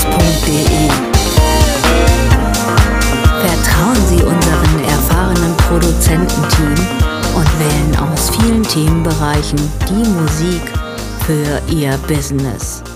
Vertrauen Sie unserem erfahrenen Produzententeam und wählen aus vielen Themenbereichen die Musik für Ihr Business.